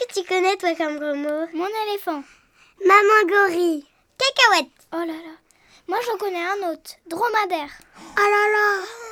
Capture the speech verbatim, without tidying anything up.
que tu connais, toi, comme gros mot? Mon éléphant. Maman gorille. Cacahuète. Oh là là. Moi, j'en connais un autre. Dromadaire. Oh là là.